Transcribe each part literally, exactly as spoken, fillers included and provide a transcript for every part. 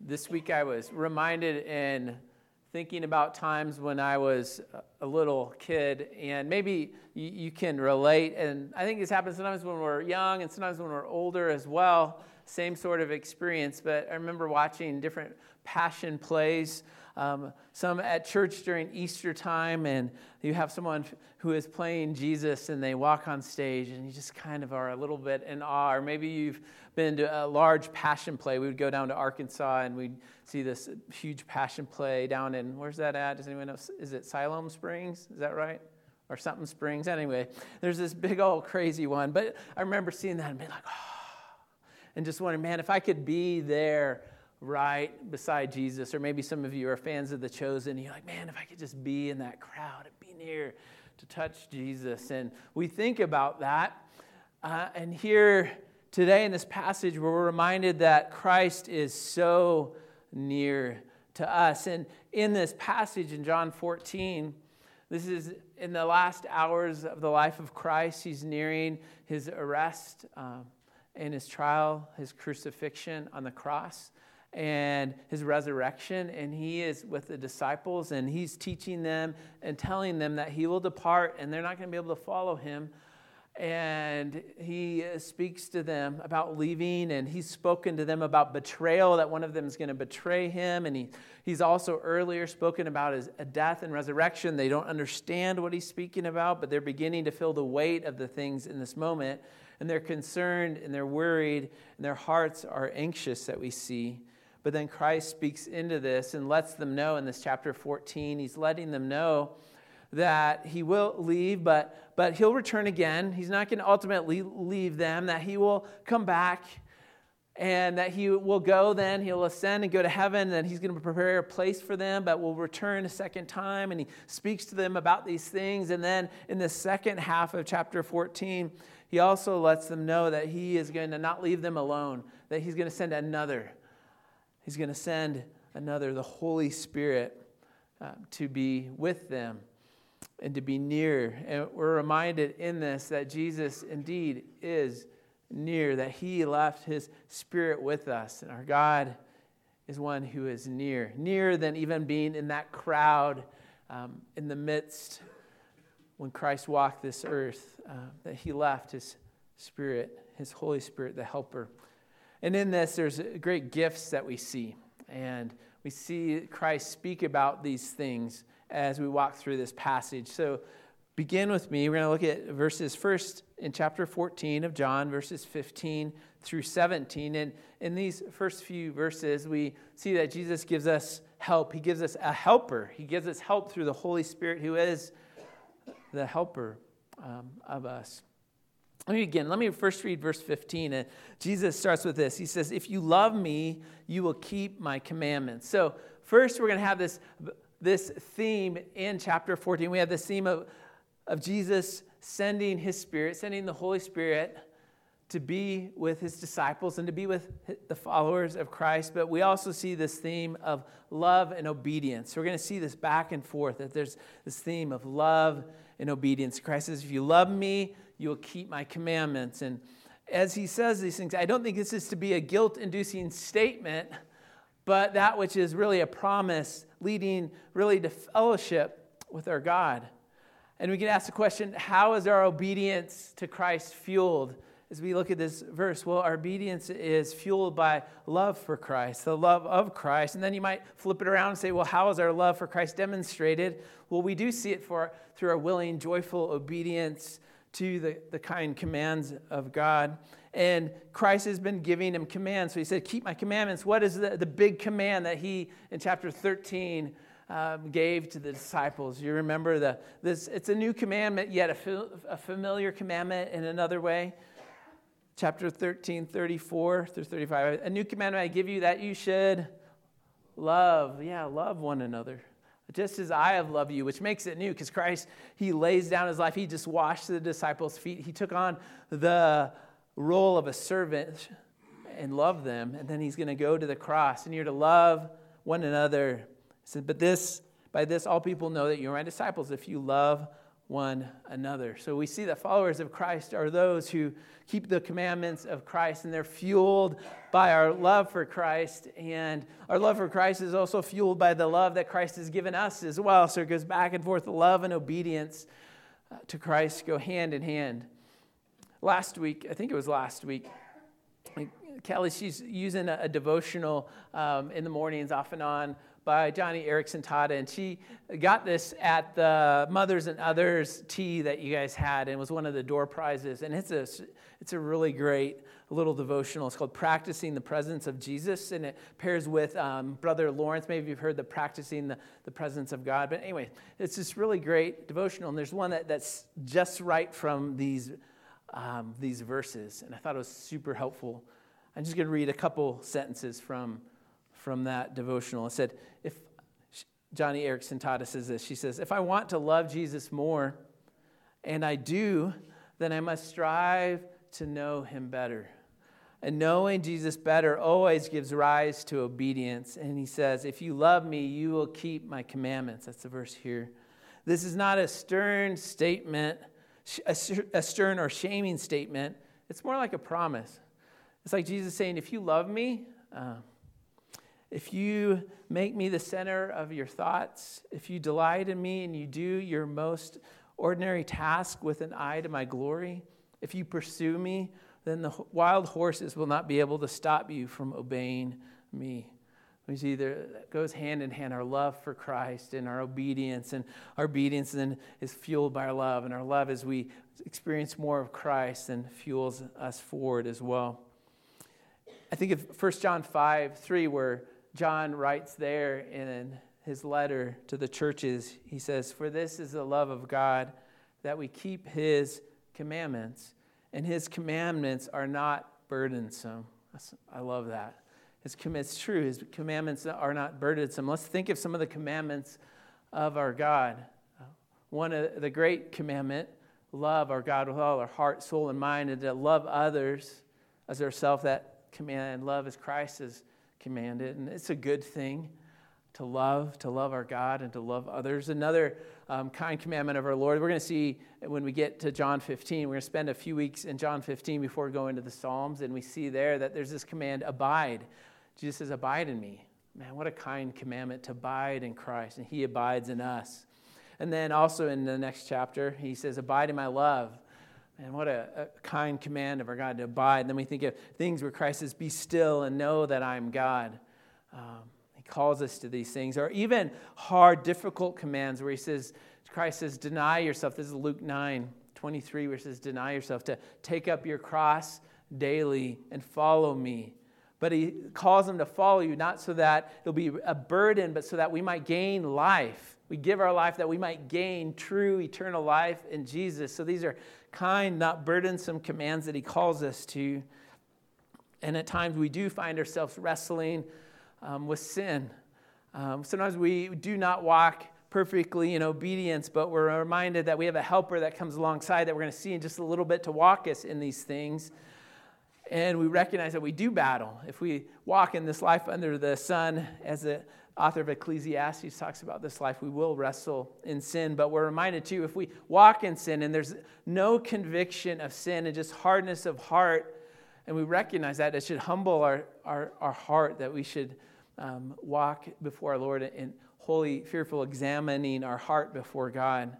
This week I was reminded in thinking about times when I was a little kid, and maybe you, you can relate, and I think this happens sometimes when we're young and sometimes when we're older as well, same sort of experience. But I remember watching different passion plays, um, some at church during Easter time, and you have someone who is playing Jesus and they walk on stage and you just kind of are a little bit in awe. Or maybe you've been to a large passion play. We would go down to Arkansas and we'd see this huge passion play down in, where's that at? Does anyone know? Is it Siloam Springs? Is that right? Or something Springs? Anyway, there's this big old crazy one. But I remember seeing that and being like, oh, and just wondering, man, if I could be there right beside Jesus. Or maybe some of you are fans of The Chosen. And you're like, man, if I could just be in that crowd and be near to touch Jesus. And we think about that. Uh, and here today in this passage, we're reminded that Christ is so near to us. And in this passage in John fourteen, this is in the last hours of the life of Christ. He's nearing his arrest um, and his trial, his crucifixion on the cross, and his resurrection. And he is with the disciples, and he's teaching them and telling them that he will depart, and they're not going to be able to follow him. And he speaks to them about leaving, and he's spoken to them about betrayal, that one of them is going to betray him. And he, he's also earlier spoken about his death and resurrection. They don't understand what he's speaking about, but they're beginning to feel the weight of the things in this moment. And they're concerned, and they're worried, and their hearts are anxious that we see. But then Christ speaks into this and lets them know in this chapter fourteen, he's letting them know that he will leave, but, but he'll return again. He's not going to ultimately leave them, that he will come back, and that he will go then, he'll ascend and go to heaven, and then he's going to prepare a place for them, but will return a second time, and he speaks to them about these things. And then in the second half of chapter fourteen, he also lets them know that he is going to not leave them alone, that he's going to send another. He's going to send another, the Holy Spirit, uh, to be with them and to be near. And we're reminded in this that Jesus indeed is near, that he left his Spirit with us. And our God is one who is near, nearer than even being in that crowd um, in the midst when Christ walked this earth, uh, that he left his Spirit, his Holy Spirit, the helper. And in this, there's great gifts that we see. And we see Christ speak about these things as we walk through this passage. So begin with me. We're going to look at verses first in chapter fourteen of John, verses fifteen through seventeen. And in these first few verses, we see that Jesus gives us help. He gives us a helper. He gives us help through the Holy Spirit, who is the helper um, of us. Let me begin. Let me first read verse fifteen. And Jesus starts with this. He says, if you love me, you will keep my commandments. So first we're going to have this, this theme in chapter fourteen. We have this theme of, of Jesus sending his Spirit, sending the Holy Spirit to be with his disciples and to be with the followers of Christ. But we also see this theme of love and obedience. So we're going to see this back and forth, that there's this theme of love and obedience. Christ says, if you love me, you will keep my commandments. And as he says these things, I don't think this is to be a guilt-inducing statement, but that which is really a promise leading really to fellowship with our God. And we can ask the question, how is our obedience to Christ fueled? As we look at this verse, well, our obedience is fueled by love for Christ, the love of Christ. And then you might flip it around and say, well, how is our love for Christ demonstrated? Well, we do see it for through our willing, joyful obedience to the, the kind commands of God. And Christ has been giving him commands. So he said, keep my commandments. What is the, the big command that he, in chapter thirteen, um, gave to the disciples? You remember the this? It's a new commandment, yet a, a familiar commandment in another way. Chapter thirteen, thirty-four through thirty-five. A new commandment I give you, that you should love. Yeah, love one another. Just as I have loved you, which makes it new, because Christ, he lays down his life. He just washed the disciples' feet. He took on the role of a servant and loved them. And then he's going to go to the cross, and you're to love one another. He said, but this, by this, all people know that you're my disciples, if you love one another. So we see that followers of Christ are those who keep the commandments of Christ, and they're fueled by our love for Christ. And our love for Christ is also fueled by the love that Christ has given us as well. So it goes back and forth. Love and obedience to Christ go hand in hand. Last week, I think it was last week, Kelly, she's using a, a devotional um, in the mornings off and on by Johnny Erickson Tada, and she got this at the Mothers and Others tea that you guys had, and it was one of the door prizes, and it's a, it's a really great little devotional. It's called Practicing the Presence of Jesus, and it pairs with um, Brother Lawrence. Maybe you've heard the Practicing the, the Presence of God, but anyway, it's this really great devotional, and there's one that, that's just right from these, um, these verses, and I thought it was super helpful. I'm just going to read a couple sentences from from that devotional. It said, if Johnny Erickson Tada says this, she says, if I want to love Jesus more, and I do, then I must strive to know him better. And knowing Jesus better always gives rise to obedience. And he says, if you love me, you will keep my commandments. That's the verse here. This is not a stern statement, a stern or shaming statement. It's more like a promise. It's like Jesus saying, if you love me, uh, if you make me the center of your thoughts, if you delight in me and you do your most ordinary task with an eye to my glory, if you pursue me, then the wild horses will not be able to stop you from obeying me. We see there that goes hand in hand, our love for Christ and our obedience, and our obedience then is fueled by our love, and our love as we experience more of Christ and fuels us forward as well. I think of First John five three, where John writes there in his letter to the churches, he says, for this is the love of God, that we keep his commandments, and his commandments are not burdensome. That's, I love that. His, it's true, his commandments are not burdensome. Let's think of some of the commandments of our God. One of the great commandment, love our God with all our heart, soul, and mind, and to love others as ourselves. That command, love as Christ has commanded, and it's a good thing to love, to love our God and to love others. Another um, kind commandment of our Lord, we're going to see when we get to John fifteen, we're going to spend a few weeks in John fifteen before going to the Psalms, and we see there that there's this command, abide. Jesus says, abide in me. Man, what a kind commandment to abide in Christ, and he abides in us. And then also in the next chapter, he says, abide in my love. And what a, a kind command of our God to abide. And then we think of things where Christ says, be still and know that I'm God. Um, he calls us to these things. Or even hard, difficult commands where he says, Christ says, deny yourself. This is Luke nine twenty-three, where it says, deny yourself, to take up your cross daily and follow me. But he calls them to follow you, not so that it'll be a burden, but so that we might gain life. We give our life that we might gain true eternal life in Jesus. So these are kind, not burdensome commands that he calls us to. And at times we do find ourselves wrestling um, with sin. Um, sometimes we do not walk perfectly in obedience, but we're reminded that we have a helper that comes alongside that we're going to see in just a little bit to walk us in these things. And we recognize that we do battle. If we walk in this life under the sun, as the author of Ecclesiastes talks about this life, we will wrestle in sin. But we're reminded too, if we walk in sin and there's no conviction of sin and just hardness of heart, and we recognize that, it should humble our, our, our heart, that we should um, walk before our Lord in holy, fearful examining our heart before God.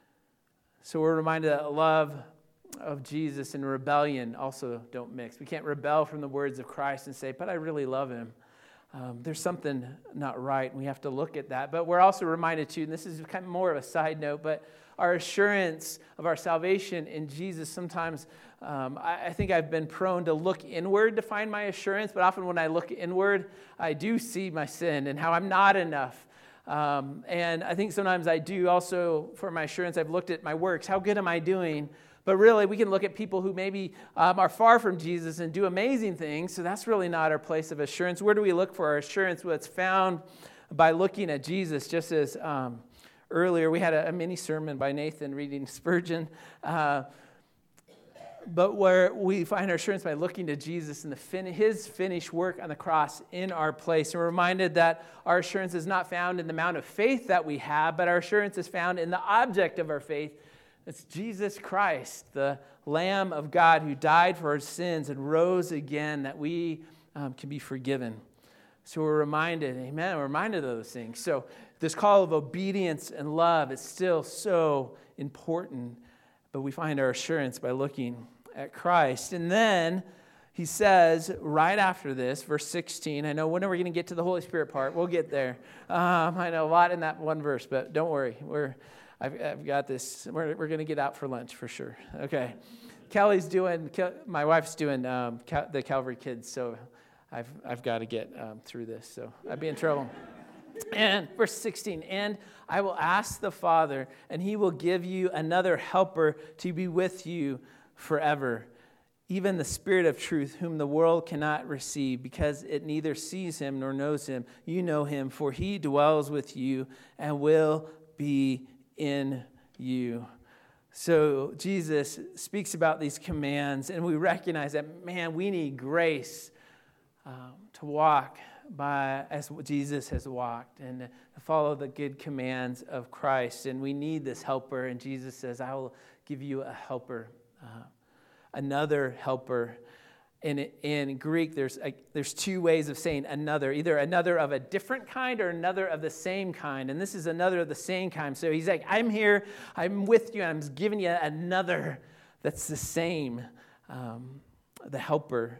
So we're reminded that love of Jesus and rebellion also don't mix. We can't rebel from the words of Christ and say, but I really love him. Um, there's something not right, and we have to look at that. But we're also reminded too, and this is kind of more of a side note, but our assurance of our salvation in Jesus, sometimes um, I, I think I've been prone to look inward to find my assurance, but often when I look inward, I do see my sin and how I'm not enough. Um, and I think sometimes I do also, for my assurance, I've looked at my works. How good am I doing? But really, we can look at people who maybe um, are far from Jesus and do amazing things. So that's really not our place of assurance. Where do we look for our assurance? Well, it's found by looking at Jesus. Just as um, earlier, we had a, a mini sermon by Nathan reading Spurgeon. Uh, but where we find our assurance by looking to Jesus and the fin- his finished work on the cross in our place. And we're reminded that our assurance is not found in the amount of faith that we have, but our assurance is found in the object of our faith, It's Jesus Christ, the Lamb of God who died for our sins and rose again that we um, can be forgiven. So we're reminded, amen, we're reminded of those things. So this call of obedience and love is still so important, but we find our assurance by looking at Christ. And then he says right after this, verse sixteen, I know when are we going to get to the Holy Spirit part? We'll get there. Um, I know a lot in that one verse, but don't worry. We're I've, I've got this. We're, we're going to get out for lunch for sure. Okay. Kelly's doing, my wife's doing um, Cal, the Calvary Kids, so I've I've got to get um, through this, so I'd be in trouble. And verse sixteen, and I will ask the Father, and he will give you another helper to be with you forever, even the Spirit of truth, whom the world cannot receive, because it neither sees him nor knows him. You know him, for he dwells with you and will be in you. So Jesus speaks about these commands, and we recognize that, man, we need grace um, to walk by as Jesus has walked and to follow the good commands of Christ. And we need this helper, and Jesus says, I will give you a helper, uh, another helper. In, in Greek, there's a, there's two ways of saying another, either another of a different kind or another of the same kind. And this is another of the same kind. So he's like, I'm here, I'm with you, and I'm giving you another that's the same. Um, the helper,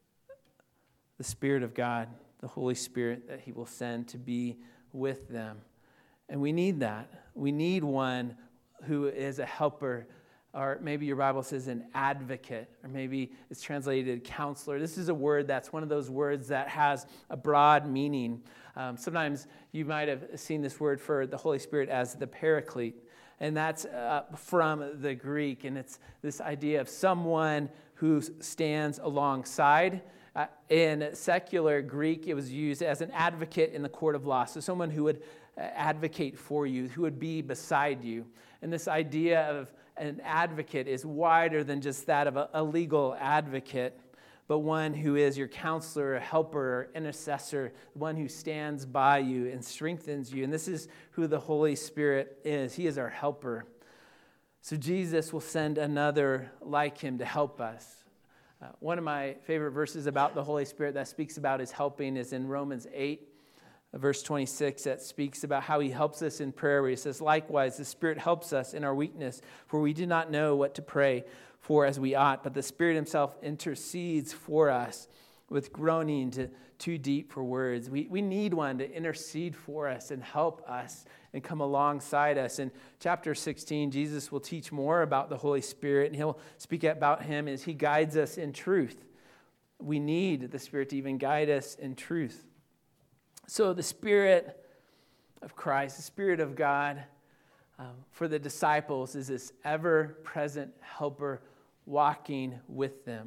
the Spirit of God, the Holy Spirit that he will send to be with them. And we need that. We need one who is a helper. Or maybe your Bible says an advocate, or maybe it's translated counselor. This is a word that's one of those words that has a broad meaning. Um, sometimes you might have seen this word for the Holy Spirit as the paraclete, and that's uh, from the Greek, and it's this idea of someone who stands alongside. Uh, in secular Greek, it was used as an advocate in the court of law, so someone who would advocate for you, who would be beside you. And this idea of an advocate is wider than just that of a, a legal advocate, but one who is your counselor, a helper, intercessor, one who stands by you and strengthens you. And this is who the Holy Spirit is. He is our helper. So Jesus will send another like him to help us. Uh, one of my favorite verses about the Holy Spirit that speaks about his helping is in Romans eight. Verse twenty-six, that speaks about how he helps us in prayer, where he says, likewise, the Spirit helps us in our weakness, for we do not know what to pray for as we ought, but the Spirit himself intercedes for us with groaning to, too deep for words. We, we need one to intercede for us and help us and come alongside us. In chapter sixteen, Jesus will teach more about the Holy Spirit, and he'll speak about him as he guides us in truth. We need the Spirit to even guide us in truth. So the Spirit of Christ, the Spirit of God, um, for the disciples is this ever-present helper walking with them.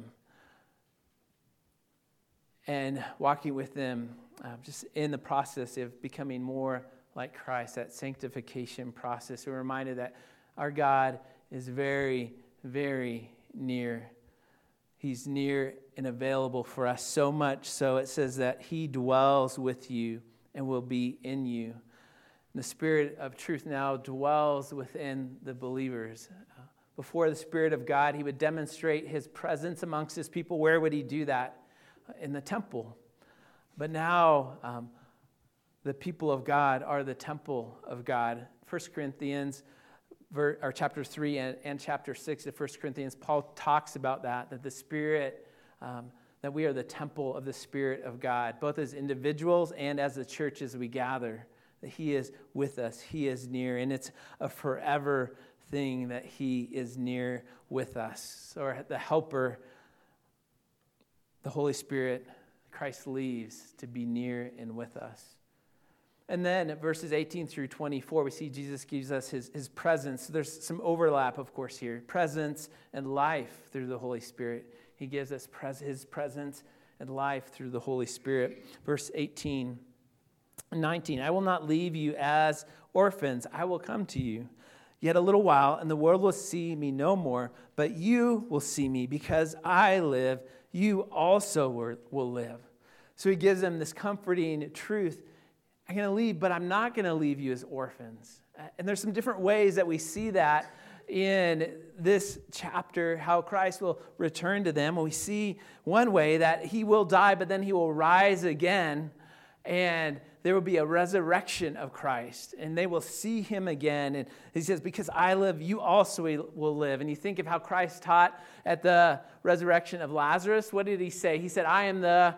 And walking with them uh, just in the process of becoming more like Christ, that sanctification process. We're reminded that our God is very, very near. He's near and available for us, so much so it says that he dwells with you and will be in you. And the Spirit of truth now dwells within the believers. Uh, before the Spirit of God, he would demonstrate his presence amongst his people. Where would he do that? In the temple. But now um, the people of God are the temple of God. First Corinthians or chapter three and, and chapter six of First Corinthians, Paul talks about that, that the Spirit, um, that we are the temple of the Spirit of God, both as individuals and as a church as we gather, that he is with us, he is near, and it's a forever thing that he is near with us. Or the helper, the Holy Spirit, Christ leaves to be near and with us. And then at verses eighteen through twenty-four, we see Jesus gives us his, his presence. There's some overlap, of course, here. Presence and life through the Holy Spirit. He gives us pres- his presence and life through the Holy Spirit. Verse eighteen and nineteen, I will not leave you as orphans. I will come to you. Yet a little while, and the world will see me no more, but you will see me. Because I live, you also will live. So he gives them this comforting truth. I'm going to leave, but I'm not going to leave you as orphans. And there's some different ways that we see that in this chapter how Christ will return to them. We see one way that he will die, but then he will rise again, and there will be a resurrection of Christ, and they will see him again. And he says, because I live, you also will live. And you think of how Christ taught at the resurrection of Lazarus. What did he say? He said, I am the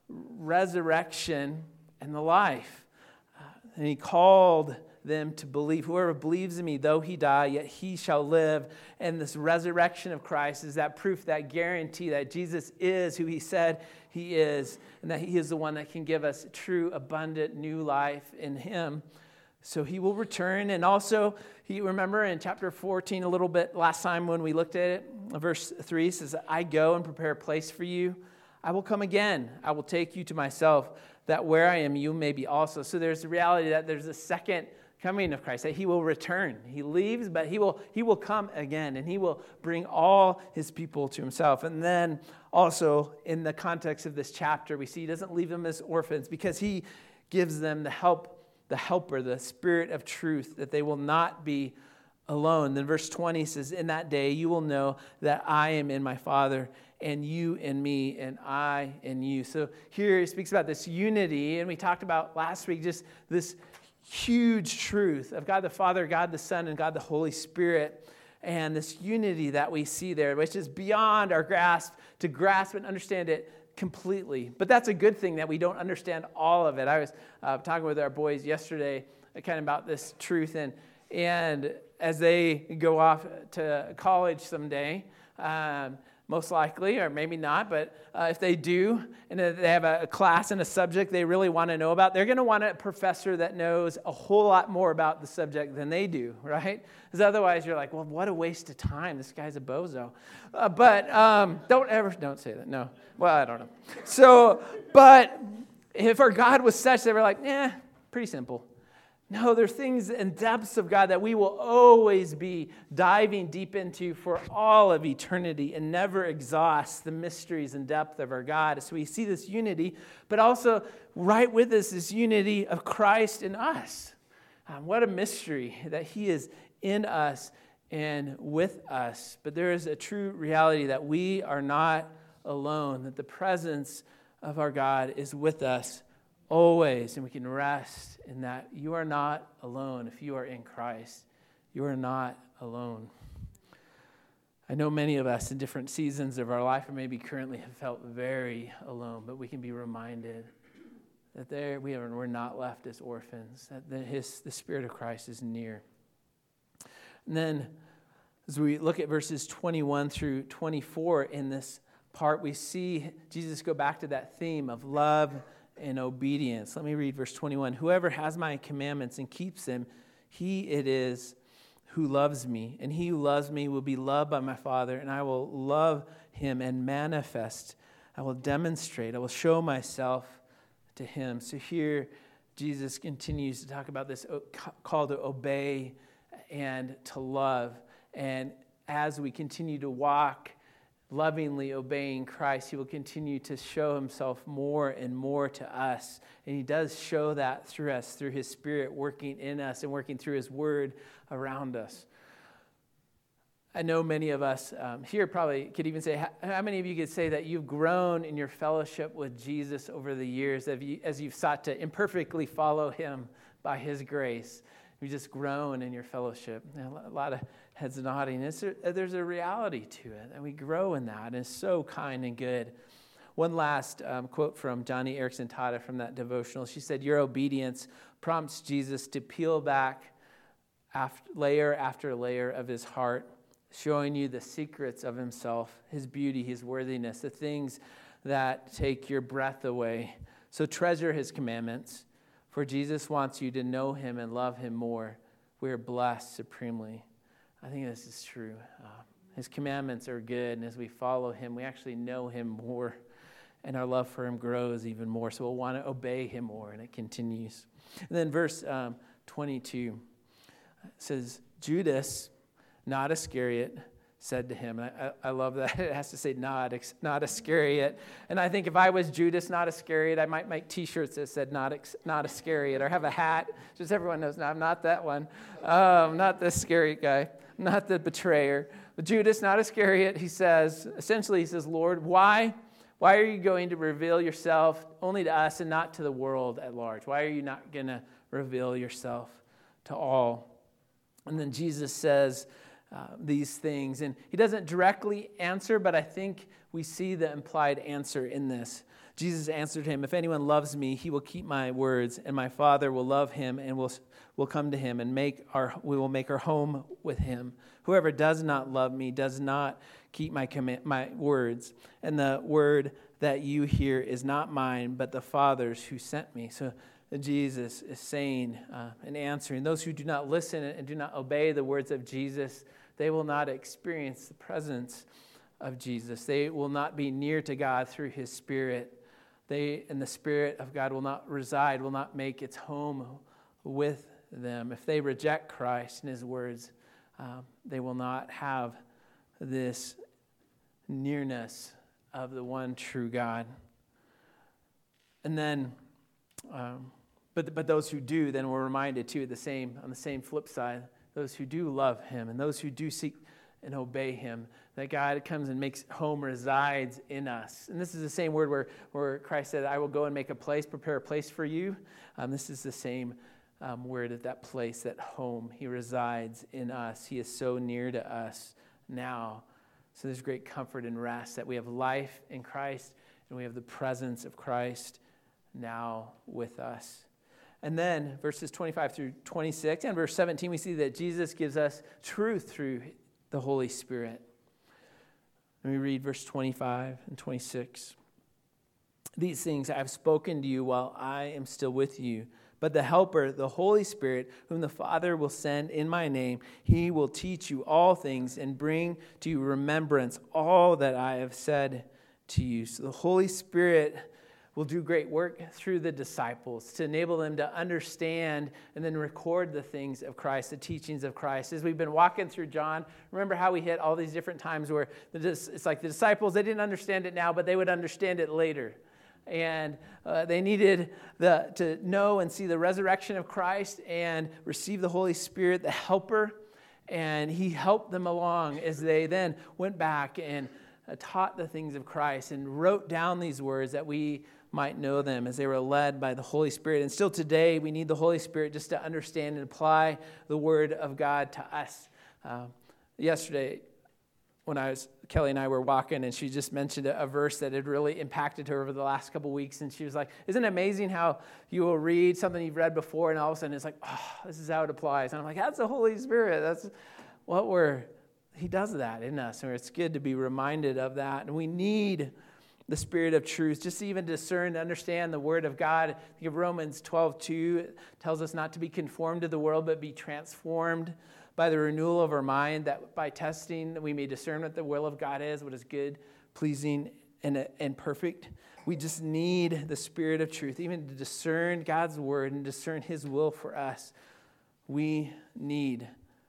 resurrection and the life. Uh, and he called them to believe. Whoever believes in me, though he die, yet he shall live. And this resurrection of Christ is that proof, that guarantee that Jesus is who he said he is, and that he is the one that can give us true, abundant, new life in him. So he will return. And also, you remember in chapter fourteen, a little bit last time when we looked at it, verse three says, I go and prepare a place for you. I will come again. I will take you to myself, that where I am, you may be also. So there's the reality that there's a second coming of Christ, that he will return. He leaves, but he will he will come again, and he will bring all his people to himself. And then also in the context of this chapter, we see he doesn't leave them as orphans, because he gives them the help, the helper, the Spirit of truth, that they will not be alone. Then verse twenty says, in that day you will know that I am in my Father, and you in me, and I in you. So here he speaks about this unity, and we talked about last week just this huge truth of God the Father, God the Son, and God the Holy Spirit, and this unity that we see there, which is beyond our grasp to grasp and understand it completely. But that's a good thing that we don't understand all of it. I was uh, talking with our boys yesterday uh, kind of about this truth, and and as they go off to college someday, um, most likely, or maybe not, but uh, if they do, and they have a class and a subject they really want to know about, they're going to want a professor that knows a whole lot more about the subject than they do, right? Because otherwise you're like, well, what a waste of time. This guy's a bozo. Uh, but um, don't ever, don't say that, no. Well, I don't know. So, but if our God was such that we're like, eh, pretty simple. No, there are things and depths of God that we will always be diving deep into for all of eternity and never exhaust the mysteries and depth of our God. So we see this unity, but also right with this, this unity of Christ in us. Um, what a mystery that he is in us and with us. But there is a true reality that we are not alone, that the presence of our God is with us always, and we can rest in that you are not alone. If you are in Christ, you are not alone. I know many of us in different seasons of our life, or maybe currently, have felt very alone, but we can be reminded that there we are, we're not left as orphans, that the, his, the Spirit of Christ is near. And then as we look at verses twenty-one through twenty-four in this part, we see Jesus go back to that theme of love and obedience. Let me read verse twenty-one. Whoever has my commandments and keeps them, he it is who loves me. And he who loves me will be loved by my Father, and I will love him and manifest. I will demonstrate. I will show myself to him. So here, Jesus continues to talk about this call to obey and to love. And as we continue to walk lovingly obeying Christ, he will continue to show himself more and more to us. And he does show that through us, through his Spirit working in us and working through his word around us. I know many of us um, here probably could even say, how, how many of you could say that you've grown in your fellowship with Jesus over the years as, you, as you've sought to imperfectly follow him by his grace? You've just grown in your fellowship. A lot of heads nodding. It's a, there's a reality to it, and we grow in that, and it's so kind and good. One last um, quote from Johnny Erickson Tada from that devotional. She said, your obedience prompts Jesus to peel back after, layer after layer of his heart, showing you the secrets of himself, his beauty, his worthiness, the things that take your breath away. So treasure his commandments, for Jesus wants you to know him and love him more. We are blessed supremely. I think this is true. Uh, his commandments are good, and as we follow him, we actually know him more, and our love for him grows even more. So we'll want to obey him more, and it continues. And then verse um, twenty-two says, Judas, not Iscariot, said to him, and I, I love that. It has to say not, not Iscariot. And I think if I was Judas, not Iscariot, I might make T-shirts that said not, not Iscariot, or have a hat, just everyone knows, no, I'm not that one. Um, not the Iscariot guy. not the betrayer. But Judas, not Iscariot, he says, essentially he says, Lord, why, why are you going to reveal yourself only to us and not to the world at large? Why are you not going to reveal yourself to all? And then Jesus says uh, these things. And he doesn't directly answer, but I think we see the implied answer in this. Jesus answered him, if anyone loves me, he will keep my words, and my Father will love him and will will come to him, and make our we will make our home with him. Whoever does not love me does not keep my command, my words, and the word that you hear is not mine, but the Father's who sent me. So Jesus is saying uh, and answering, those who do not listen and do not obey the words of Jesus, they will not experience the presence of Jesus. They will not be near to God through his Spirit. They, and the Spirit of God will not reside, will not make its home with them. If they reject Christ and his words, um, they will not have this nearness of the one true God. And then, um, but but those who do, then we're reminded too, the same on the same flip side, those who do love him and those who do seek and obey him, that God comes and makes home resides in us. And this is the same word where, where Christ said, I will go and make a place, prepare a place for you. Um, this is the same um, word at that place, that home. He resides in us. He is so near to us now. So there's great comfort and rest that we have life in Christ and we have the presence of Christ now with us. And then verses twenty-five through twenty-six and verse seventeen, we see that Jesus gives us truth through the Holy Spirit. Let me read verse twenty-five and twenty-six. These things I have spoken to you while I am still with you. But the Helper, the Holy Spirit, whom the Father will send in my name, he will teach you all things and bring to you remembrance all that I have said to you. So the Holy Spirit will do great work through the disciples to enable them to understand and then record the things of Christ, the teachings of Christ. As we've been walking through John, remember how we hit all these different times where it's like the disciples, they didn't understand it now, but they would understand it later. And uh, they needed the, to know and see the resurrection of Christ and receive the Holy Spirit, the Helper. And he helped them along as they then went back and uh, taught the things of Christ and wrote down these words that we might know them as they were led by the Holy Spirit. And still today, we need the Holy Spirit just to understand and apply the Word of God to us. Uh, yesterday, when I was, Kelly and I were walking, and she just mentioned a, a verse that had really impacted her over the last couple weeks. And she was like, isn't it amazing how you will read something you've read before, and all of a sudden it's like, oh, this is how it applies. And I'm like, that's the Holy Spirit. That's what we're, he does that in us. And it's good to be reminded of that. And we need the Spirit of truth, just to even discern, to understand the Word of God. I think of Romans twelve two, it tells us not to be conformed to the world, but be transformed by the renewal of our mind, that by testing we may discern what the will of God is, what is good, pleasing, and, and perfect. We just need the Spirit of truth, even to discern God's Word and discern His will for us. We need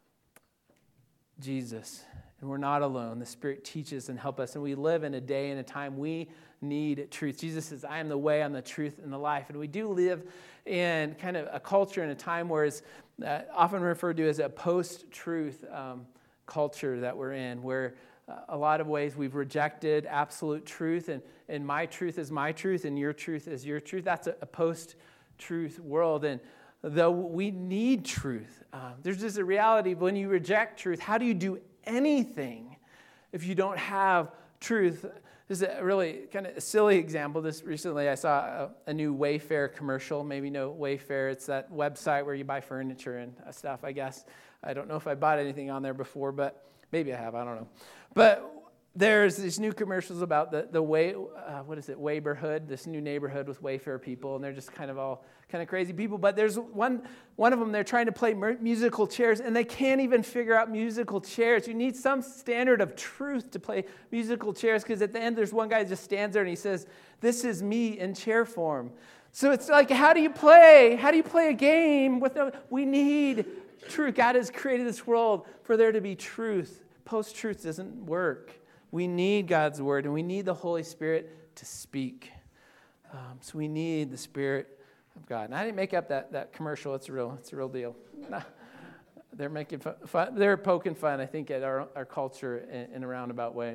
Jesus. And we're not alone. The Spirit teaches and helps us. And we live in a day and a time we need truth. Jesus says, I am the way, I'm the truth, and the life. And we do live in kind of a culture and a time where it's uh, often referred to as a post-truth um, culture that we're in, where uh, a lot of ways we've rejected absolute truth. And, and my truth is my truth, and your truth is your truth. That's a, a post-truth world. And though we need truth, uh, there's just a reality when you reject truth, how do you do anything if you don't have truth? This is a really kind of a silly example. This recently I saw a, a new Wayfair commercial. Maybe you know Wayfair. It's that website where you buy furniture and stuff, I guess. I don't know if I bought anything on there before, but maybe I have. I don't know. But there's these new commercials about the, the way, uh, what is it, Wayborhood, this new neighborhood with Wayfair people, and they're just kind of all kind of crazy people. But there's one one of them, they're trying to play musical chairs, and they can't even figure out musical chairs. You need some standard of truth to play musical chairs, because at the end there's one guy that just stands there and he says, this is me in chair form. So it's like, how do you play? How do you play a game with no, we need truth. God has created this world for there to be truth. Post-truth doesn't work. We need God's Word, and we need the Holy Spirit to speak. Um, so we need the Spirit of God. And I didn't make up that, that commercial. It's a real, it's a real deal. they're making fun, fun, they're poking fun, I think, at our, our culture in, in a roundabout way.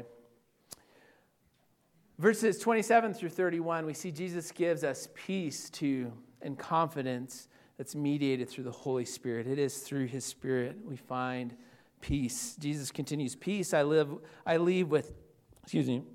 Verses twenty-seven through thirty-one, we see Jesus gives us peace to and confidence that's mediated through the Holy Spirit. It is through his Spirit we find peace. Jesus continues, peace I live, I leave with, excuse me,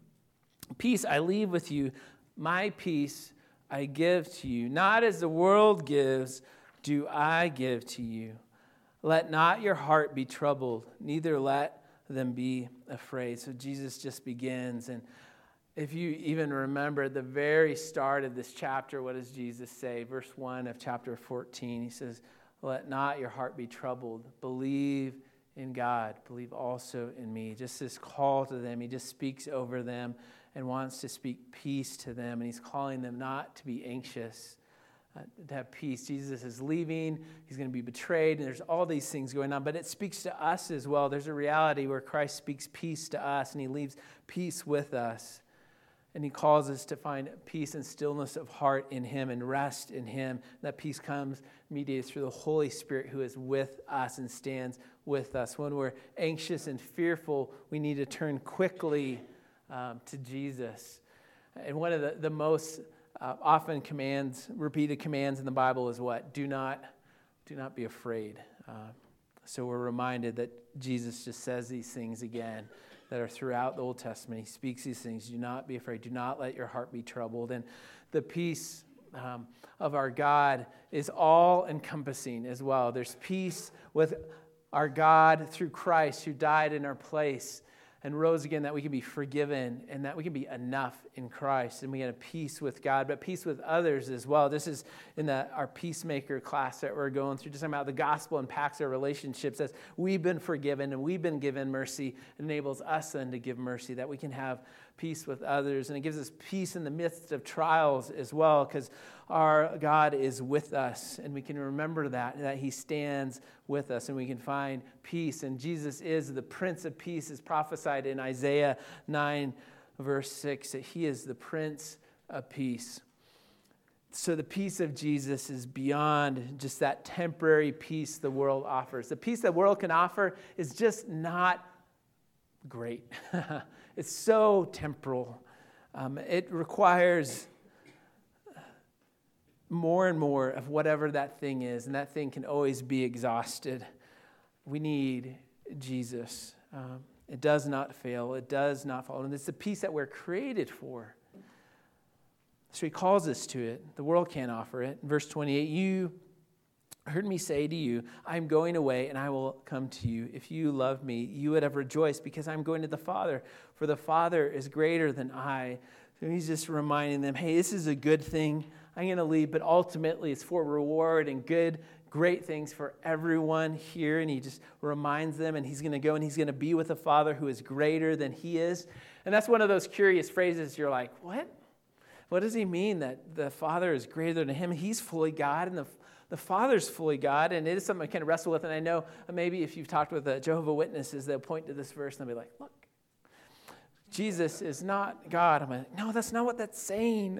peace I leave with you, my peace I give to you. Not as the world gives, do I give to you. Let not your heart be troubled, neither let them be afraid. So Jesus just begins, and if you even remember at the very start of this chapter, what does Jesus say? Verse one of chapter fourteen, he says, let not your heart be troubled. Believe in God. Believe also in me. Just this call to them. He just speaks over them and wants to speak peace to them. And he's calling them not to be anxious, uh, to have peace. Jesus is leaving. He's going to be betrayed. And there's all these things going on. But it speaks to us as well. There's a reality where Christ speaks peace to us and he leaves peace with us. And he calls us to find peace and stillness of heart in him and rest in him. That peace comes mediated through the Holy Spirit who is with us and stands with us. When we're anxious and fearful, we need to turn quickly um, to Jesus. And one of the, the most uh, often commands, repeated commands in the Bible is what? Do not, do not be afraid. Uh, so we're reminded that Jesus just says these things again that are throughout the Old Testament. He speaks these things. Do not be afraid. Do not let your heart be troubled. And the peace um, of our God is all-encompassing as well. There's peace with our God through Christ who died in our place and rose again, that we can be forgiven and that we can be enough in Christ. And we have peace with God, but peace with others as well. This is in the, our peacemaker class that we're going through, just talking about the gospel impacts our relationships as we've been forgiven and we've been given mercy. It enables us then to give mercy, that we can have peace with others. And it gives us peace in the midst of trials as well, because our God is with us, and we can remember that, that he stands with us, and we can find peace. And Jesus is the Prince of Peace, as prophesied in Isaiah nine, verse six, that he is the Prince of Peace. So the peace of Jesus is beyond just that temporary peace the world offers. The peace the world can offer is just not great. It's so temporal. Um, it requires more and more of whatever that thing is, and that thing can always be exhausted. We need Jesus. Um, it does not fail. It does not fall. And it's the peace that we're created for. So he calls us to it. The world can't offer it. In verse twenty-eight, you heard me say to you, I'm going away and I will come to you. If you love me, you would have rejoiced because I'm going to the Father, for the Father is greater than I. So he's just reminding them, hey, this is a good thing. I'm going to leave, but ultimately it's for reward and good, great things for everyone here. And he just reminds them, and he's going to go and he's going to be with a Father who is greater than he is. And that's one of those curious phrases you're like, what? What does he mean that the Father is greater than him? He's fully God, and the, the Father's fully God. And it is something I kind of wrestle with. And I know maybe if you've talked with the Jehovah's Witnesses, they'll point to this verse and they'll be like, look, Jesus is not God. I'm like, no, that's not what that's saying.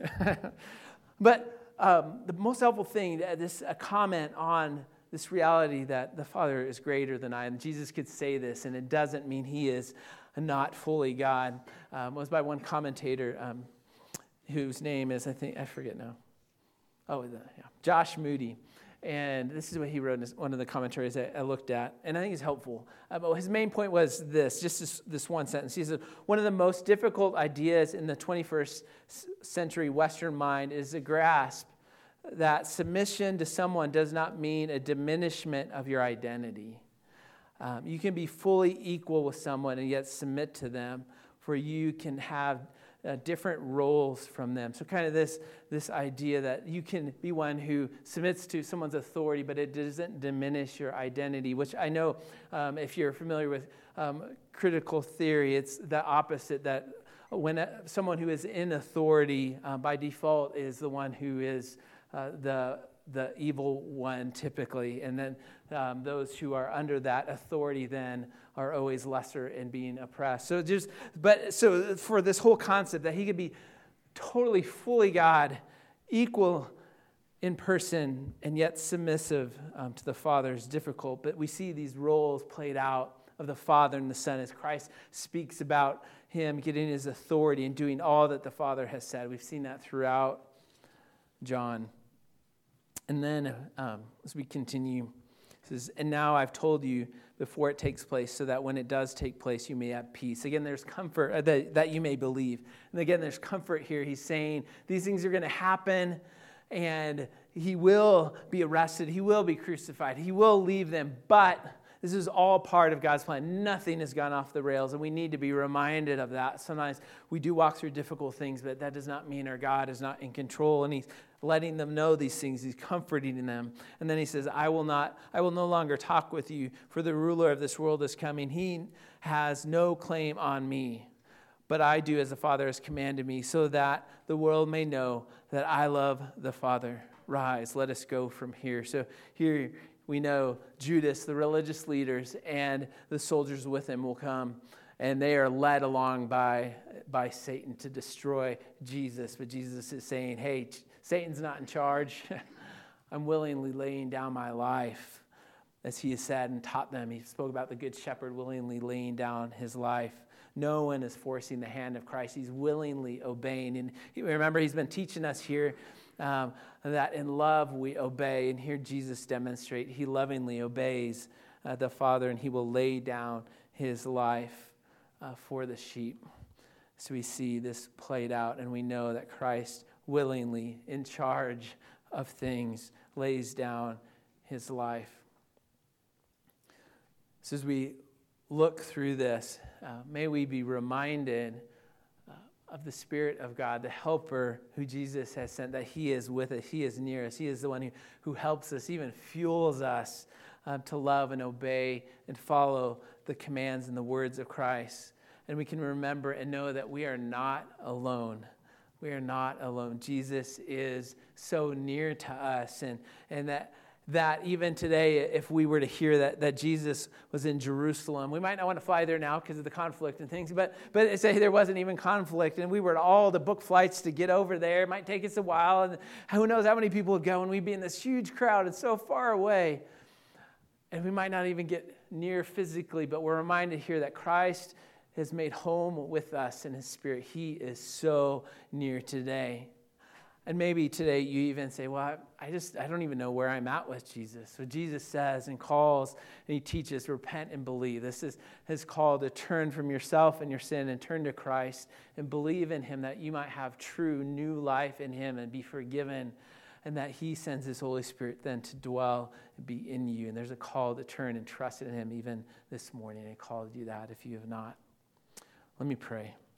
But um, the most helpful thing, uh, this a comment on this reality that the Father is greater than I, and Jesus could say this, and it doesn't mean he is not fully God, um, was by one commentator um, whose name is, I think, I forget now. Oh, the, yeah, Josh Moody. And this is what he wrote in his, one of the commentaries I, I looked at, and I think it's helpful. Uh, but his main point was this, just this, this one sentence. He said, one of the most difficult ideas in the twenty-first century Western mind is to grasp that submission to someone does not mean a diminishment of your identity. Um, you can be fully equal with someone and yet submit to them, for you can have Uh, different roles from them. So kind of this, this idea that you can be one who submits to someone's authority, but it doesn't diminish your identity, which I know um, if you're familiar with um, critical theory, it's the opposite, that when a, someone who is in authority uh, by default is the one who is uh, the the evil one typically, and then um, those who are under that authority then are always lesser in being oppressed. So just, but so for this whole concept that he could be totally fully God, equal in person and yet submissive um, to the Father is difficult, but we see these roles played out of the Father and the Son as Christ speaks about him getting his authority and doing all that the Father has said. We've seen that throughout John. And then um, as we continue, it says, and now I've told you before it takes place, so that when it does take place, you may have peace. Again, there's comfort, uh, that, that you may believe. And again, there's comfort here. He's saying these things are going to happen, and he will be arrested. He will be crucified. He will leave them, but this is all part of God's plan. Nothing has gone off the rails, and we need to be reminded of that. Sometimes we do walk through difficult things, but that does not mean our God is not in control, and he's letting them know these things. He's comforting them. And then he says, I will not, I will no longer talk with you, for the ruler of this world is coming. He has no claim on me, but I do as the Father has commanded me, so that the world may know that I love the Father. Rise, let us go from here. So here we know Judas, the religious leaders, and the soldiers with him will come, and they are led along by, by Satan to destroy Jesus. But Jesus is saying, hey, Satan's not in charge. I'm willingly laying down my life, as he has said and taught them. He spoke about the good shepherd willingly laying down his life. No one is forcing the hand of Christ. He's willingly obeying. And remember, he's been teaching us here um, that in love we obey. And here Jesus demonstrates he lovingly obeys uh, the Father, and he will lay down his life uh, for the sheep. So we see this played out, and we know that Christ willingly, in charge of things, lays down his life. So as we look through this, uh, may we be reminded uh, of the Spirit of God, the helper who Jesus has sent, that he is with us, he is near us, he is the one who, who helps us, even fuels us uh, to love and obey and follow the commands and the words of Christ. And we can remember and know that we are not alone. We are not alone. Jesus is so near to us, and, and that that even today, if we were to hear that, that Jesus was in Jerusalem, we might not want to fly there now because of the conflict and things, but but say there wasn't even conflict, and we were all to book flights to get over there. It might take us a while, and who knows how many people would go, and we'd be in this huge crowd and so far away, and we might not even get near physically, but we're reminded here that Christ has made home with us in his Spirit. He is so near today. And maybe today you even say, well, I just, I don't even know where I'm at with Jesus. So Jesus says and calls and he teaches, repent and believe. This is his call to turn from yourself and your sin and turn to Christ and believe in him, that you might have true new life in him and be forgiven, and that he sends his Holy Spirit then to dwell and be in you. And there's a call to turn and trust in him even this morning. A call to do that if you have not. Let me pray.